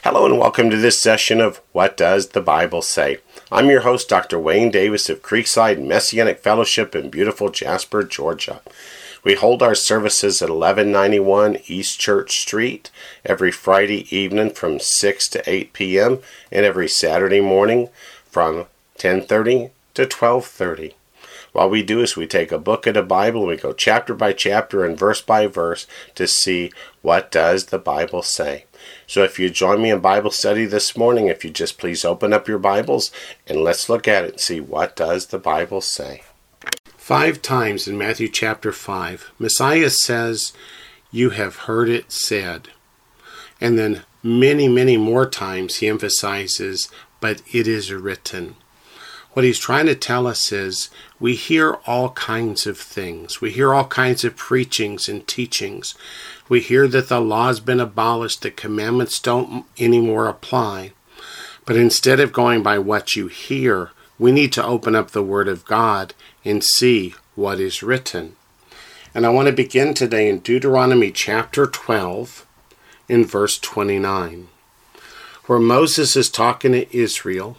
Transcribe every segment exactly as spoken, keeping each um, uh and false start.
Hello and welcome to this session of What Does the Bible Say? I'm your host, Doctor Wayne Davis of Creekside Messianic Fellowship in beautiful Jasper, Georgia. We hold our services at eleven ninety-one East Church Street every Friday evening from six to eight p.m. and every Saturday morning from ten thirty to twelve thirty. What we do is we take a book of the Bible and we go chapter by chapter and verse by verse to see what does the Bible say. So if you join me in Bible study this morning, if you just please open up your Bibles and let's look at it and see what does the Bible say. Five times in Matthew chapter five, Messiah says, "You have heard it said." And then many, many more times he emphasizes, "But it is written." What he's trying to tell us is we hear all kinds of things. We hear all kinds of preachings and teachings. We hear that the law has been abolished, the commandments don't anymore apply. But instead of going by what you hear, we need to open up the Word of God and see what is written. And I want to begin today in Deuteronomy chapter twelve in verse twenty-nine, where Moses is talking to Israel,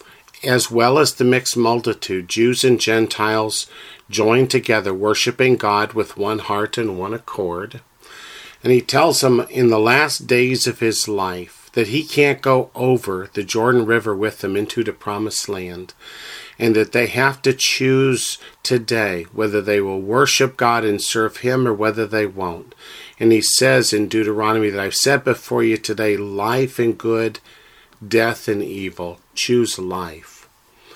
as well as the mixed multitude, Jews and Gentiles joined together, worshiping God with one heart and one accord. And he tells them in the last days of his life that he can't go over the Jordan River with them into the promised land, and that they have to choose today whether they will worship God and serve him or whether they won't. And he says in Deuteronomy that I've set before you today life and good, death and evil. Choose life.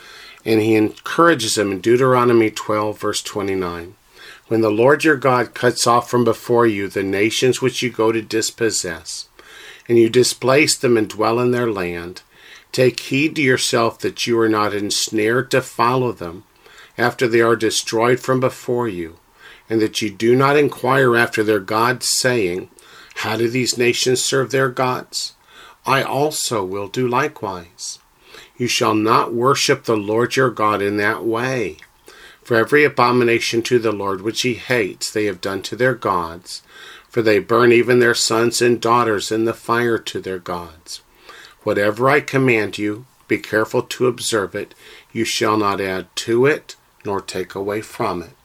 And he encourages them in Deuteronomy twelve verse twenty-nine. When the Lord your God cuts off from before you the nations which you go to dispossess, and you displace them and dwell in their land, take heed to yourself that you are not ensnared to follow them after they are destroyed from before you, and that you do not inquire after their gods, saying, how do these nations serve their gods? I also will do likewise. You shall not worship the Lord your God in that way. For every abomination to the Lord which he hates they have done to their gods, for they burn even their sons and daughters in the fire to their gods. Whatever I command you, be careful to observe it. You shall not add to it, nor take away from it.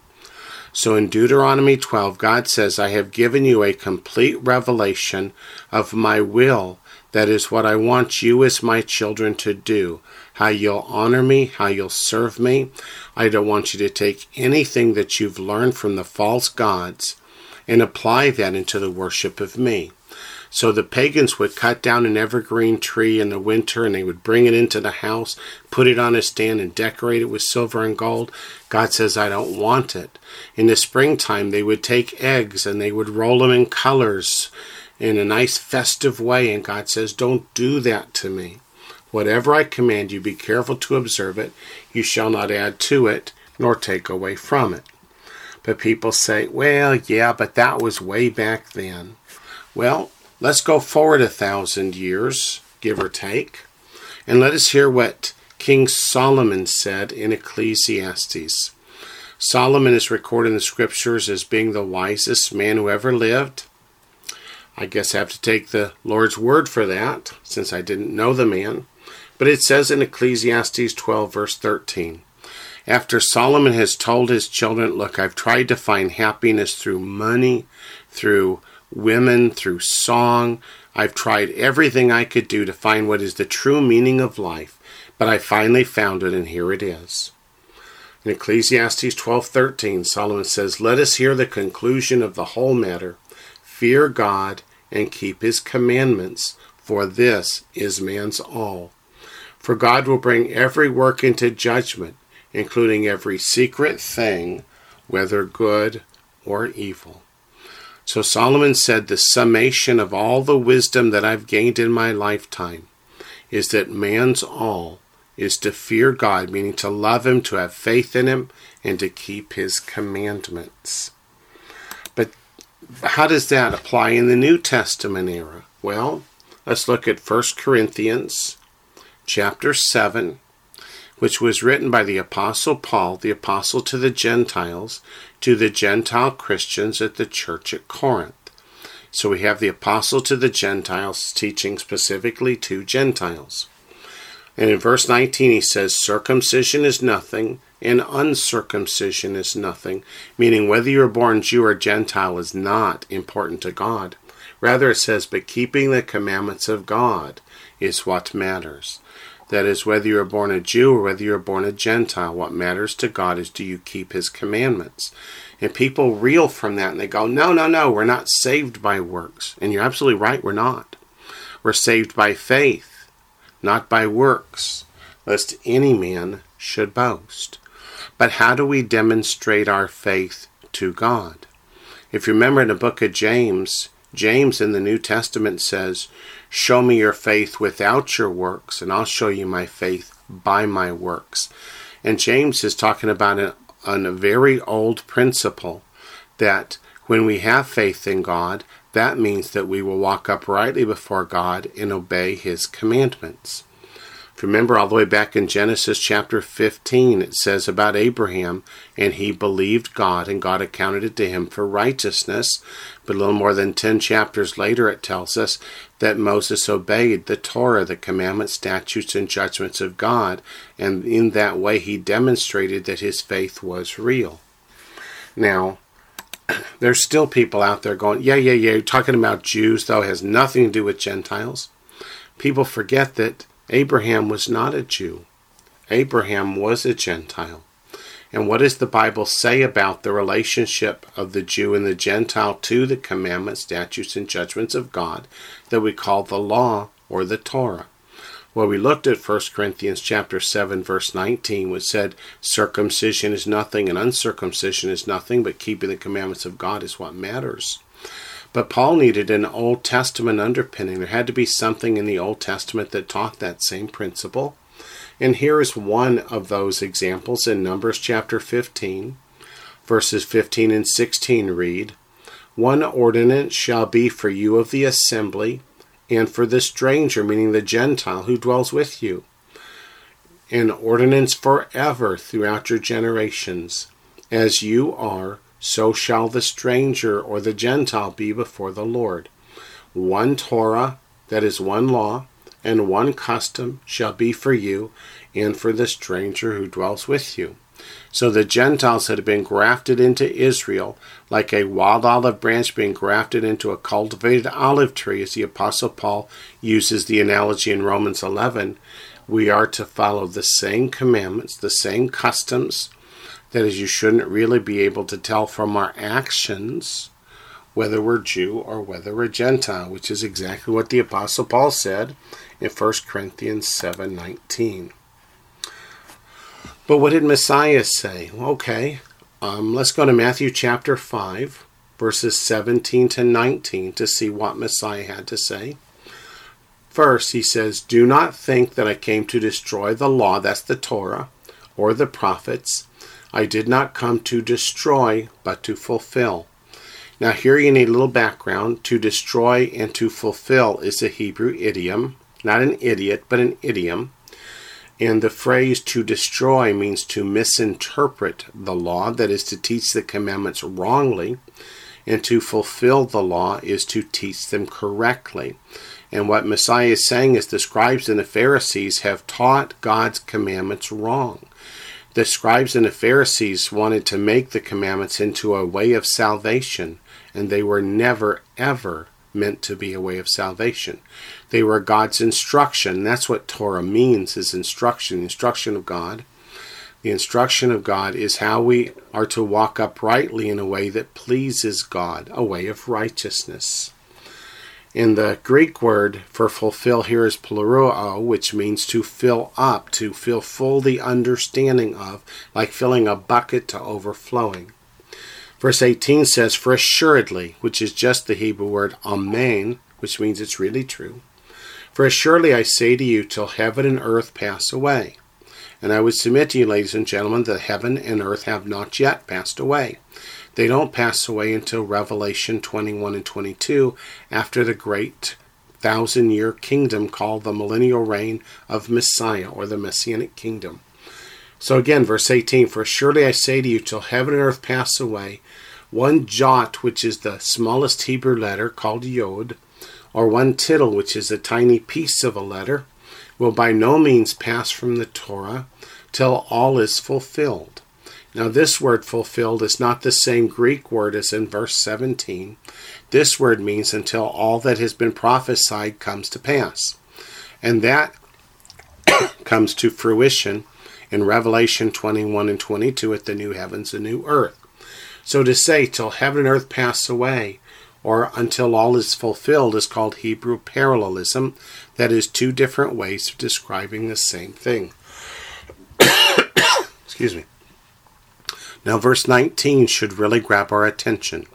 So in Deuteronomy twelve, God says, I have given you a complete revelation of my will. That is what I want you as my children to do. How you'll honor me, how you'll serve me. I don't want you to take anything that you've learned from the false gods and apply that into the worship of me. So the pagans would cut down an evergreen tree in the winter and they would bring it into the house, put it on a stand and decorate it with silver and gold. God says, I don't want it. In the springtime, they would take eggs and they would roll them in colors in a nice festive way, and God says, don't do that to me. Whatever I command you, be careful to observe it. You shall not add to it, nor take away from it. But people say, well, yeah, but that was way back then. Well, let's go forward a thousand years, give or take, and let us hear what King Solomon said in Ecclesiastes. Solomon is recorded in the scriptures as being the wisest man who ever lived. I guess I have to take the Lord's word for that, since I didn't know the man. But it says in Ecclesiastes twelve, verse thirteen, after Solomon has told his children, look, I've tried to find happiness through money, through women, through song. I've tried everything I could do to find what is the true meaning of life, but I finally found it, and here it is. In Ecclesiastes twelve thirteen, Solomon says, let us hear the conclusion of the whole matter. Fear God and keep his commandments, for this is man's all. For God will bring every work into judgment, including every secret thing, whether good or evil. So Solomon said the summation of all the wisdom that I've gained in my lifetime is that man's all is to fear God, meaning to love him, to have faith in him, and to keep his commandments. But how does that apply in the New Testament era? Well, let's look at First Corinthians chapter seven, which was written by the Apostle Paul, the apostle to the Gentiles, to the Gentile Christians at the church at Corinth. So we have the apostle to the Gentiles teaching specifically to Gentiles. And in verse nineteen he says, circumcision is nothing and uncircumcision is nothing, meaning whether you're born Jew or Gentile is not important to God. Rather it says, but keeping the commandments of God is what matters. That is, whether you're born a Jew or whether you're born a Gentile, what matters to God is, do you keep his commandments? And people reel from that and they go, no, no, no, we're not saved by works. And you're absolutely right, we're not. We're saved by faith, not by works, lest any man should boast. But how do we demonstrate our faith to God? If you remember in the book of James, James in the New Testament says, show me your faith without your works, and I'll show you my faith by my works. And James is talking about a, a very old principle that when we have faith in God, that means that we will walk uprightly before God and obey his commandments. If you remember all the way back in Genesis chapter fifteen, it says about Abraham, and he believed God, and God accounted it to him for righteousness. But a little more than ten chapters later, it tells us that Moses obeyed the Torah, the commandments, statutes, and judgments of God, and in that way he demonstrated that his faith was real. Now, there's still people out there going, yeah, yeah, yeah, talking about Jews, though, has nothing to do with Gentiles. People forget that Abraham was not a Jew. Abraham was a Gentile. And what does the Bible say about the relationship of the Jew and the Gentile to the commandments, statutes, and judgments of God that we call the law or the Torah? Well, we looked at First Corinthians chapter seven, verse nineteen, which said, circumcision is nothing and uncircumcision is nothing, but keeping the commandments of God is what matters. But Paul needed an Old Testament underpinning. There had to be something in the Old Testament that taught that same principle. And here is one of those examples in Numbers chapter fifteen, verses fifteen and sixteen read, one ordinance shall be for you of the assembly, and for the stranger, meaning the Gentile who dwells with you, an ordinance forever throughout your generations. As you are, so shall the stranger or the Gentile be before the Lord. One Torah, that is one law, and one custom shall be for you and for the stranger who dwells with you. So the Gentiles had been grafted into Israel like a wild olive branch being grafted into a cultivated olive tree, as the Apostle Paul uses the analogy in Romans eleven. We are to follow the same commandments, the same customs. That is, you shouldn't really be able to tell from our actions whether we're Jew or whether we're Gentile, which is exactly what the Apostle Paul said in First Corinthians seven nineteen. But what did Messiah say? Okay, um, let's go to Matthew chapter five, verses seventeen to nineteen to see what Messiah had to say. First, he says, do not think that I came to destroy the law, that's the Torah, or the prophets. I did not come to destroy, but to fulfill. Now here you need a little background. To destroy and to fulfill is a Hebrew idiom. Not an idiot, but an idiom. And the phrase to destroy means to misinterpret the law, that is to teach the commandments wrongly. And to fulfill the law is to teach them correctly. And what Messiah is saying is the scribes and the Pharisees have taught God's commandments wrong. The scribes and the Pharisees wanted to make the commandments into a way of salvation, and they were never, ever meant to be a way of salvation. They were God's instruction. That's what Torah means, is instruction, the instruction of God. The instruction of God is how we are to walk uprightly in a way that pleases God, a way of righteousness. And the Greek word for fulfill here is pleruo, which means to fill up, to fill full the understanding of, like filling a bucket to overflowing. Verse eighteen says, for assuredly, which is just the Hebrew word amen, which means it's really true. For assuredly I say to you, till heaven and earth pass away. And I would submit to you, ladies and gentlemen, that heaven and earth have not yet passed away. They don't pass away until Revelation twenty-one and twenty-two, after the great thousand-year kingdom called the millennial reign of Messiah, or the Messianic kingdom. So again, verse eighteen, for surely I say to you, till heaven and earth pass away, One jot, which is the smallest Hebrew letter called yod, or one tittle, which is a tiny piece of a letter, will by no means pass from the Torah till all is fulfilled. Now this word fulfilled is not the same Greek word as in verse seventeen. This word means until all that has been prophesied comes to pass. And that comes to fruition in Revelation twenty-one and twenty-two at the new heavens and new earth. So to say till heaven and earth pass away, or until all is fulfilled, is called Hebrew parallelism. That is two different ways of describing the same thing. Excuse me. Now verse nineteen should really grab our attention.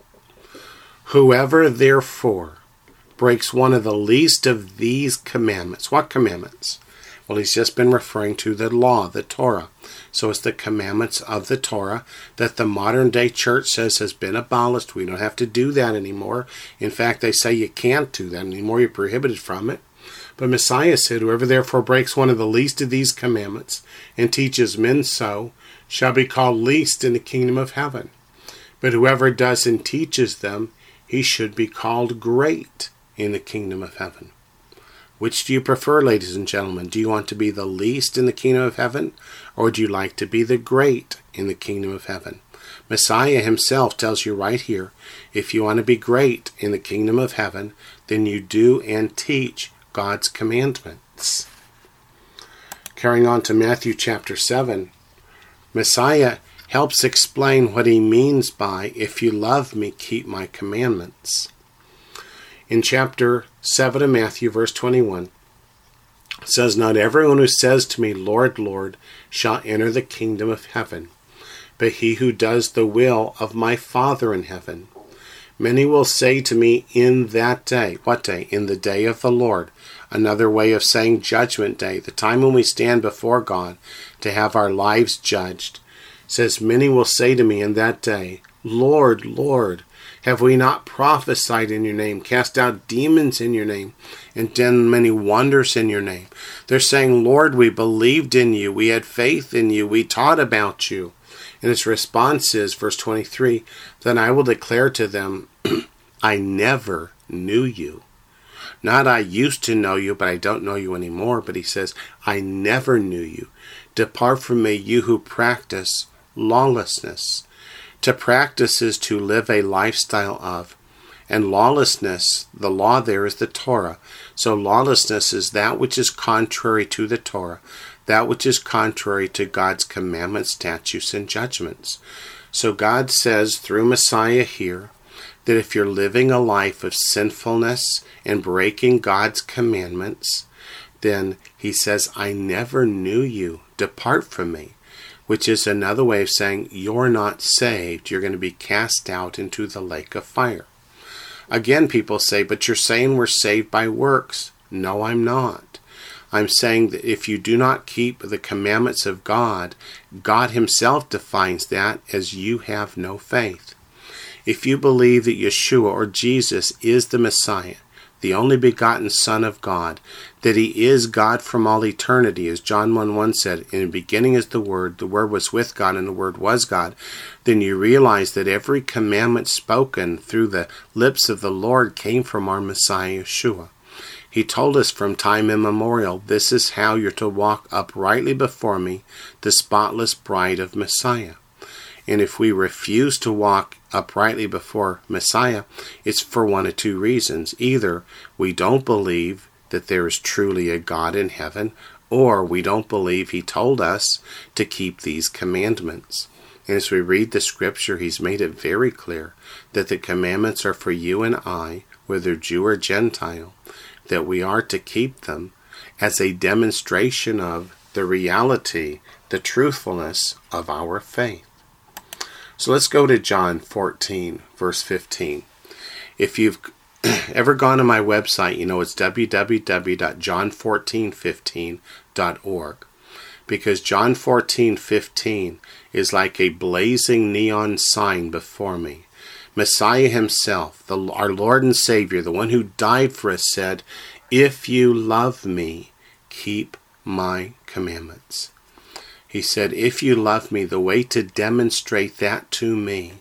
Whoever therefore breaks one of the least of these commandments. What commandments? Well, he's just been referring to the law, the Torah. So it's the commandments of the Torah that the modern day church says has been abolished. We don't have to do that anymore. In fact, they say you can't do that anymore. You're prohibited from it. But Messiah said, whoever therefore breaks one of the least of these commandments and teaches men so shall be called least in the kingdom of heaven. But whoever does and teaches them, he should be called great in the kingdom of heaven. Which do you prefer, ladies and gentlemen? Do you want to be the least in the kingdom of heaven, or would you like to be the great in the kingdom of heaven? Messiah himself tells you right here, if you want to be great in the kingdom of heaven, then you do and teach God's commandments. Carrying on to Matthew chapter seven, Messiah helps explain what he means by, if you love me, keep my commandments. In chapter seven of Matthew, verse twenty-one, it says, not everyone who says to me, Lord, Lord, shall enter the kingdom of heaven, but he who does the will of my Father in heaven. Many will say to me in that day, what day? In the day of the Lord. Another way of saying judgment day, the time when we stand before God to have our lives judged. It says, many will say to me in that day, Lord, Lord, have we not prophesied in your name, cast out demons in your name, and done many wonders in your name? They're saying, Lord, we believed in you, we had faith in you, we taught about you. And his response is, verse twenty-three, then I will declare to them, I never knew you. Not I used to know you, but I don't know you anymore. But he says, I never knew you. Depart from me, you who practice lawlessness. To practice is to live a lifestyle of. And lawlessness, the law there is the Torah. So lawlessness is that which is contrary to the Torah. That which is contrary to God's commandments, statutes, and judgments. So God says through Messiah here that if you're living a life of sinfulness and breaking God's commandments, then he says, I never knew you. Depart from me. Which is another way of saying you're not saved. You're going to be cast out into the lake of fire. Again, people say, but you're saying we're saved by works. No, I'm not. I'm saying that if you do not keep the commandments of God, God himself defines that as you have no faith. If you believe that Yeshua or Jesus is the Messiah, the only begotten Son of God, that he is God from all eternity, as John one one said, in the beginning is the Word, the Word was with God, and the Word was God, then you realize that every commandment spoken through the lips of the Lord came from our Messiah Yeshua. He told us from time immemorial, this is how you're to walk uprightly before me, the spotless bride of Messiah. And if we refuse to walk uprightly before Messiah, it's for one of two reasons. Either we don't believe that there is truly a God in heaven, or we don't believe he told us to keep these commandments. And as we read the scripture, he's made it very clear that the commandments are for you and I, whether Jew or Gentile, that we are to keep them as a demonstration of the reality, the truthfulness of our faith. So let's go to John fourteen, verse fifteen. If you've ever gone to my website, you know it's w w w dot john fourteen fifteen dot org. Because John fourteen fifteen is like a blazing neon sign before me. Messiah himself, the, our Lord and Savior, the one who died for us, said, if you love me, keep my commandments. He said, if you love me, the way to demonstrate that to me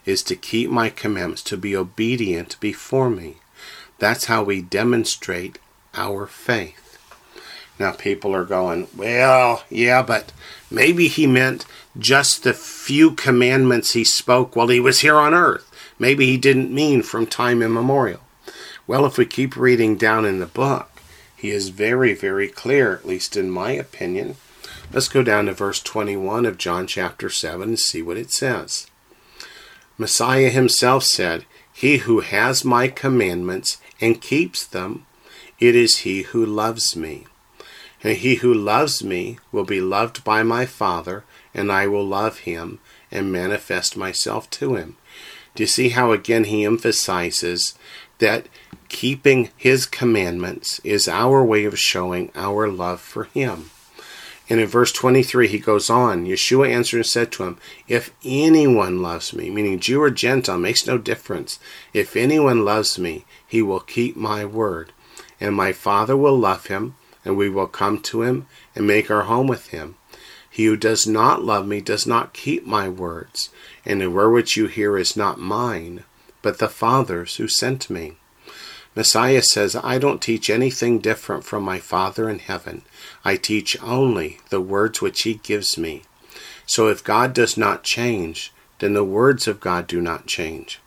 is to keep my commandments, to be obedient before me. That's how we demonstrate our faith. Now people are going, well, yeah, but maybe he meant just the few commandments he spoke while he was here on earth. Maybe he didn't mean from time immemorial. Well, if we keep reading down in the book, he is very, very clear, at least in my opinion. Let's go down to verse twenty-one of John chapter seven and see what it says. Messiah himself said, "He who has my commandments and keeps them, it is he who loves me. And he who loves me will be loved by my Father, and I will love him and manifest myself to him." Do you see how again he emphasizes that keeping his commandments is our way of showing our love for him? And in verse twenty-three he goes on, Yeshua answered and said to him, "If anyone loves me," meaning Jew or Gentile, makes no difference. "If anyone loves me, he will keep my word. And my Father will love him, and we will come to him and make our home with him. He who does not love me does not keep my words, and the word which you hear is not mine, but the Father's who sent me." Messiah says, I don't teach anything different from my Father in heaven. I teach only the words which he gives me. So if God does not change, then the words of God do not change.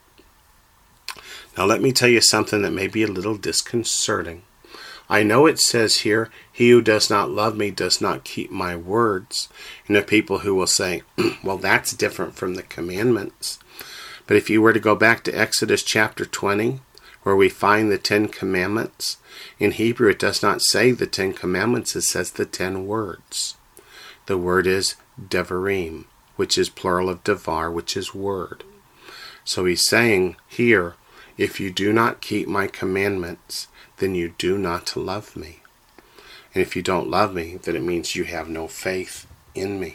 Now let me tell you something that may be a little disconcerting. I know it says here, "He who does not love me does not keep my words." And there are people who will say, well, that's different from the commandments. But if you were to go back to Exodus chapter twenty, where we find the Ten Commandments, in Hebrew it does not say the Ten Commandments, it says the Ten Words. The word is devarim, which is plural of devar, which is word. So he's saying here, if you do not keep my commandments, then you do not love me. And if you don't love me, then it means you have no faith in me.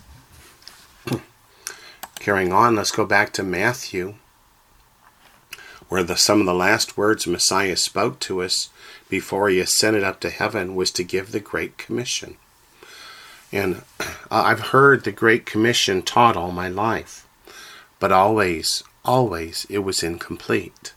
Carrying on, let's go back to Matthew, where the, some of the last words Messiah spoke to us before he ascended up to heaven was to give the Great Commission. And I've heard the Great Commission taught all my life, but always, always it was incomplete.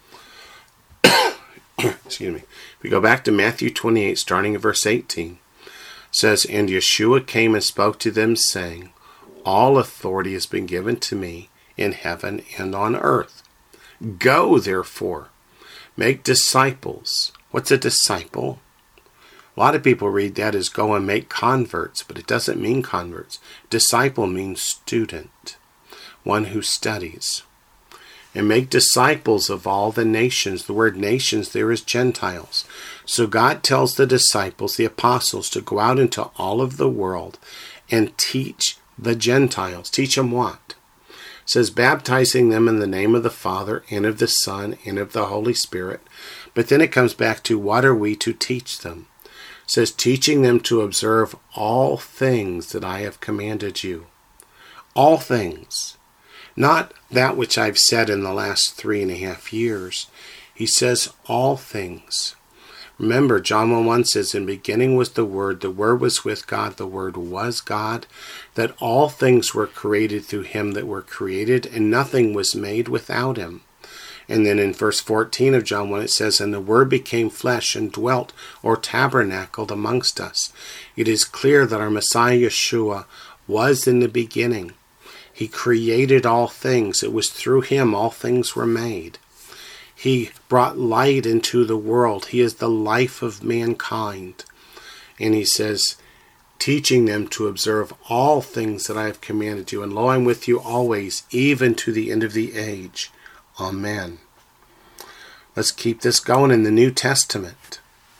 Excuse me. If we go back to Matthew twenty-eight, starting at verse eighteen, it says, "And Yeshua came and spoke to them, saying, All authority has been given to me in heaven and on earth. Go, therefore, make disciples." What's a disciple? A lot of people read that as go and make converts, but it doesn't mean converts. Disciple means student, one who studies. "And make disciples of all the nations." The word nations there is Gentiles. So God tells the disciples, the apostles, to go out into all of the world and teach the Gentiles. Teach them what? It says, baptizing them in the name of the Father and of the Son and of the Holy Spirit. But then it comes back to what are we to teach them? It says, teaching them to observe all things that I have commanded you. All things. Not that which I've said in the last three and a half years. He says all things. Remember, John one one says, in the beginning was the Word, the Word was with God, the Word was God, that all things were created through him that were created, and nothing was made without him. And then in verse fourteen of John one it says, and the Word became flesh and dwelt or tabernacled amongst us. It is clear that our Messiah Yeshua was in the beginning. He created all things. It was through him all things were made. He brought light into the world. He is the life of mankind. And he says, teaching them to observe all things that I have commanded you. And lo, I'm with you always, even to the end of the age. Amen. Let's keep this going in the New Testament.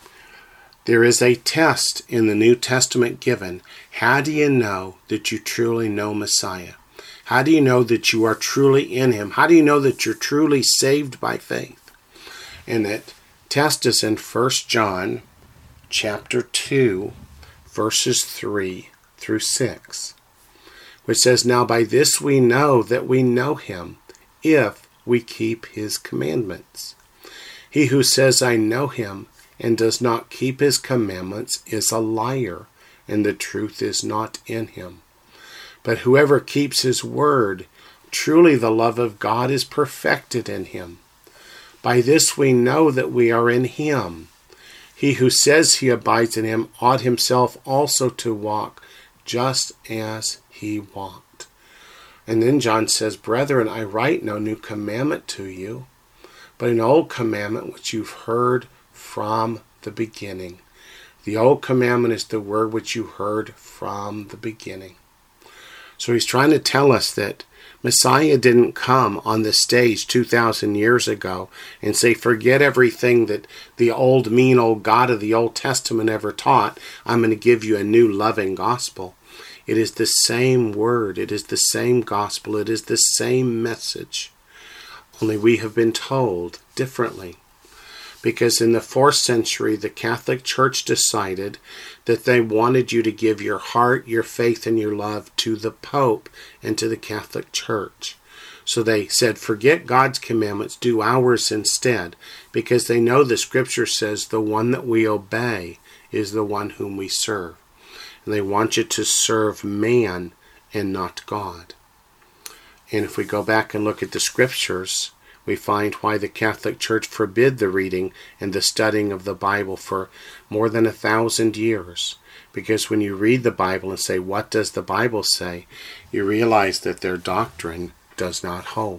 There is a test in the New Testament given. How do you know that you truly know Messiah? How do you know that you are truly in him? How do you know that you're truly saved by faith? And that test is in First John chapter two, verses three through six, which says, now by this we know that we know him, if we keep his commandments. He who says, I know him, and does not keep his commandments is a liar, and the truth is not in him. But whoever keeps his word, Truly the love of God is perfected in him. By this we know that we are in him. He who says he abides in him ought himself also to walk just as he walked. And then John says, Brethren, I write no new commandment to you, but an old commandment which you've heard from the beginning. The old commandment is the word which you heard from the beginning. So he's trying to tell us that Messiah didn't come on the stage two thousand years ago and say, forget everything that the old, mean old God of the Old Testament ever taught. I'm going to give you a new loving gospel. It is the same word. It is the same gospel. It is the same message. Only we have been told differently. Because in the fourth century, the Catholic Church decided that they wanted you to give your heart, your faith, and your love to the Pope and to the Catholic Church. So they said, forget God's commandments, do ours instead, because they know the Scripture says the one that we obey is the one whom we serve. And they want you to serve man and not God. And if we go back and look at the Scriptures, we find why the Catholic Church forbid the reading and the studying of the Bible for more than a thousand years. Because when you read the Bible and say, what does the Bible say? You realize that their doctrine does not hold.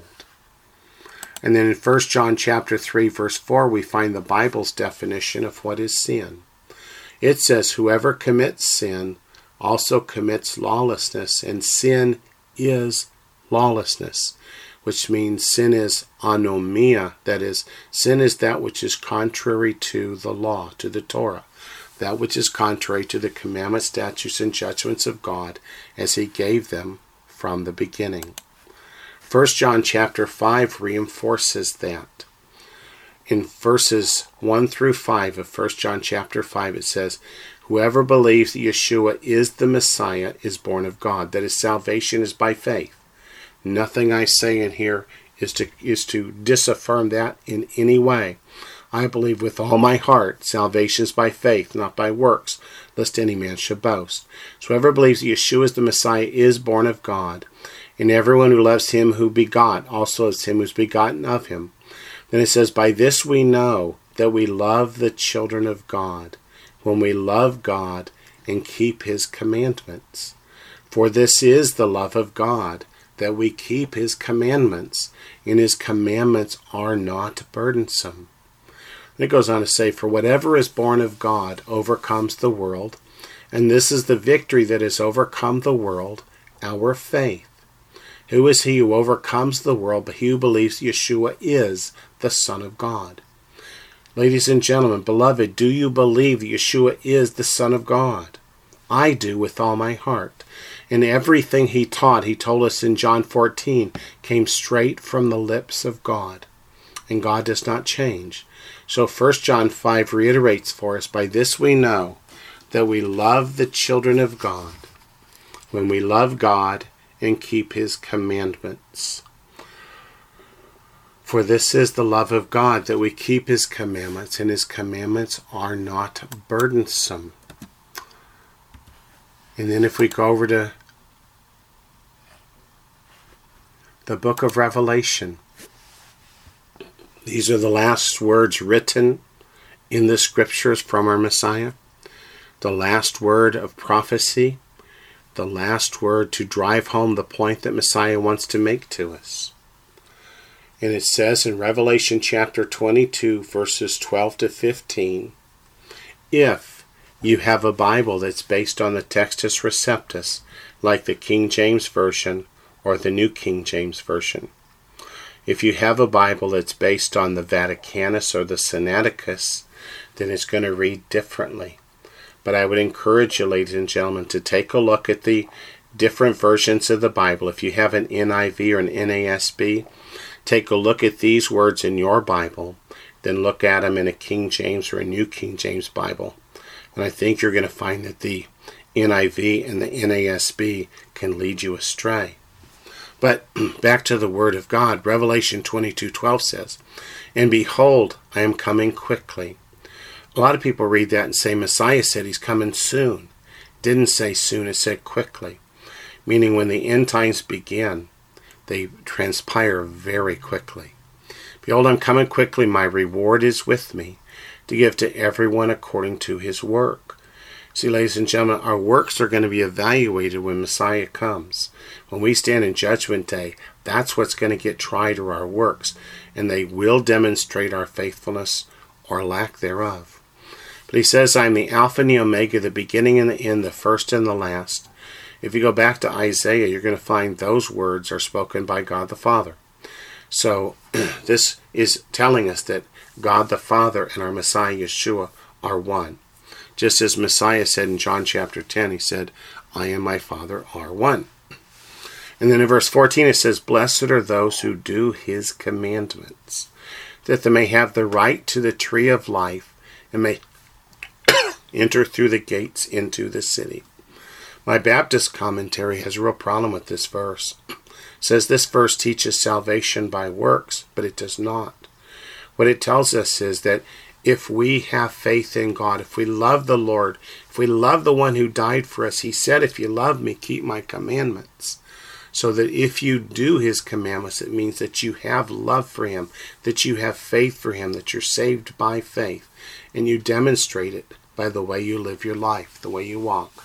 And then in First John chapter three, verse four, we find the Bible's definition of what is sin. It says, whoever commits sin also commits lawlessness, and sin is lawlessness. Which means sin is anomia, that is, sin is that which is contrary to the law, to the Torah, that which is contrary to the commandments, statutes, and judgments of God as he gave them from the beginning. First John chapter five reinforces that. In verses one through five of First John chapter five, it says, whoever believes that Yeshua is the Messiah is born of God, that is, salvation is by faith. Nothing I say in here is to is to disaffirm that in any way. I believe with all my heart salvation is by faith, not by works, lest any man should boast. So whoever believes that Yeshua is the Messiah is born of God, and everyone who loves him who begot also loves him who is begotten of him. Then it says, by this we know that we love the children of God, when we love God and keep his commandments. For this is the love of God, that we keep his commandments, and his commandments are not burdensome. And it goes on to say, for whatever is born of God overcomes the world, and this is the victory that has overcome the world, our faith. Who is he who overcomes the world but he who believes Yeshua is the Son of God? Ladies and gentlemen, beloved, do you believe that Yeshua is the Son of God? I do with all my heart. And everything he taught, he told us in John fourteen, came straight from the lips of God. And God does not change. So First John five reiterates for us, by this we know that we love the children of God, when we love God and keep his commandments. For this is the love of God, that we keep his commandments, and his commandments are not burdensome. And then if we go over to the book of Revelation, these are the last words written in the scriptures from our Messiah, the last word of prophecy, the last word to drive home the point that Messiah wants to make to us. And it says in Revelation chapter twenty-two, verses twelve to fifteen, if you have a Bible that's based on the Textus Receptus, like the King James Version or the New King James Version. If you have a Bible that's based on the Vaticanus or the Sinaiticus, then it's going to read differently. But I would encourage you, ladies and gentlemen, to take a look at the different versions of the Bible. If you have an N I V or an N A S B, take a look at these words in your Bible, then look at them in a King James or a New King James Bible. And I think you're going to find that the N I V and the N A S B can lead you astray. But back to the Word of God, Revelation twenty-two twelve says, and behold, I am coming quickly. A lot of people read that and say Messiah said he's coming soon. Didn't say soon, it said quickly. Meaning when the end times begin, they transpire very quickly. Behold, I'm coming quickly. My reward is with me to give to everyone according to his work. See, ladies and gentlemen, our works are going to be evaluated when Messiah comes. When we stand in Judgment Day, that's what's going to get tried, are our works, and they will demonstrate our faithfulness or lack thereof. But he says, I am the Alpha and the Omega, the beginning and the end, the first and the last. If you go back to Isaiah, you're going to find those words are spoken by God the Father. So this is telling us that God the Father and our Messiah Yeshua are one. Just as Messiah said in John chapter ten, he said, I and my Father are one. And then in verse fourteen it says, Blessed are those who do his commandments, that they may have the right to the tree of life, and may enter through the gates into the city. My Baptist commentary has a real problem with this verse. It says this verse teaches salvation by works, but it does not. What it tells us is that if we have faith in God, if we love the Lord, if we love the one who died for us, he said, if you love me, keep my commandments. So that if you do his commandments, it means that you have love for him, that you have faith for him, that you're saved by faith, and you demonstrate it by the way you live your life, the way you walk.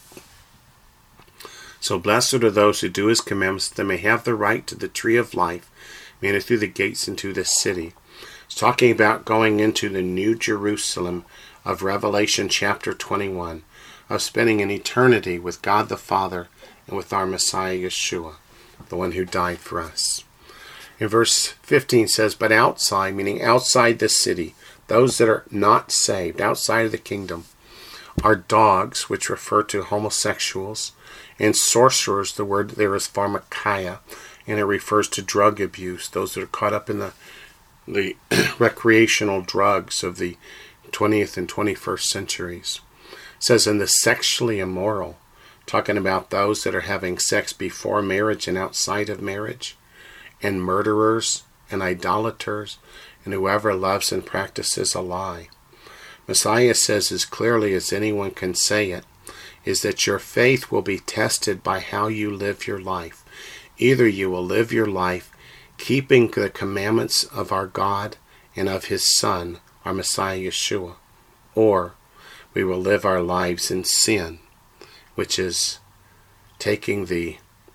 So blessed are those who do his commandments, that they may have the right to the tree of life, may enter through the gates into this city. It's talking about going into the New Jerusalem of Revelation chapter twenty-one, of spending an eternity with God the Father and with our Messiah Yeshua, the one who died for us. In verse fifteen says, but outside, meaning outside the city, those that are not saved, outside of the kingdom, are dogs, which refer to homosexuals, and sorcerers. The word there is pharmakia, and it refers to drug abuse, those that are caught up in the the recreational drugs of the twentieth and twenty-first centuries. It says, and the sexually immoral, talking about those that are having sex before marriage and outside of marriage, and murderers and idolaters, and whoever loves and practices a lie. Messiah says as clearly as anyone can say it, is that your faith will be tested by how you live your life. Either you will live your life keeping the commandments of our God and of his Son, our Messiah Yeshua, or we will live our lives in sin, which is taking the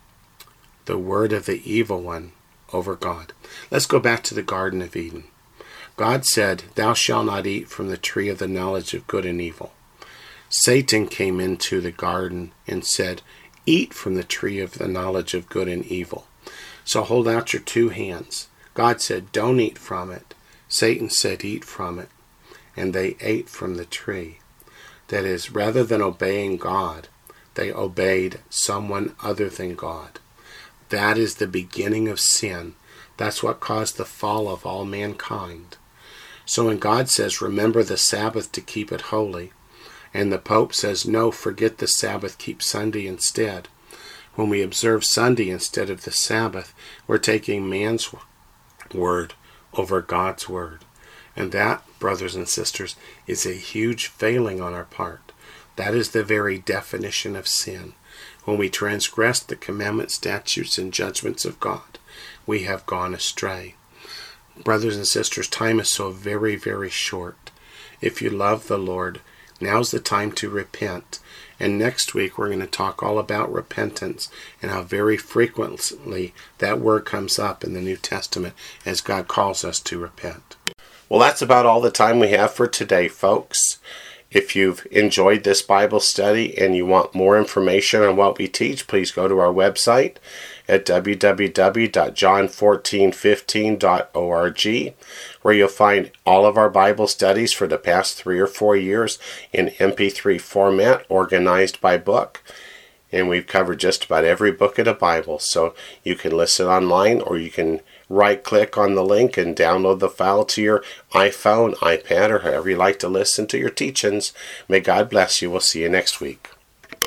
the word of the evil one over God. Let's go back to the Garden of Eden. God said, thou shalt not eat from the tree of the knowledge of good and evil. Satan came into the garden and said, eat from the tree of the knowledge of good and evil. So hold out your two hands. God said, don't eat from it. Satan said, eat from it. And they ate from the tree. That is, rather than obeying God, they obeyed someone other than God. That is the beginning of sin. That's what caused the fall of all mankind. So when God says, remember the Sabbath to keep it holy, and the Pope says, no, forget the Sabbath, keep Sunday instead. When we observe Sunday instead of the Sabbath, we're taking man's word over God's word. And that, brothers and sisters, is a huge failing on our part. That is the very definition of sin. When we transgress the commandments, statutes, and judgments of God, we have gone astray. Brothers and sisters, time is so very, very short. If you love the Lord, now's the time to repent. And next week we're going to talk all about repentance and how very frequently that word comes up in the New Testament as God calls us to repent. Well, that's about all the time we have for today, folks. If you've enjoyed this Bible study and you want more information on what we teach, please go to our website at w w w dot john fourteen fifteen dot org, where you'll find all of our Bible studies for the past three or four years in M P three format, organized by book. And we've covered just about every book of the Bible, so you can listen online, or you can right-click on the link and download the file to your iPhone, iPad, or however you like to listen to your teachings. May God bless you. We'll see you next week.